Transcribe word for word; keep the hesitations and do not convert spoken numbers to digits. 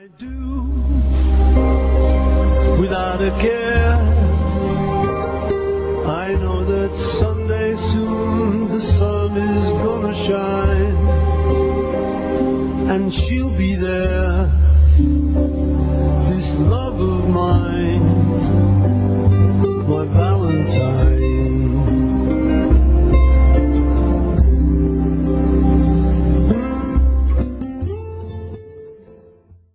do without a care. I know that someday soon the sun is gonna shine, and she'll be there, this love of mine.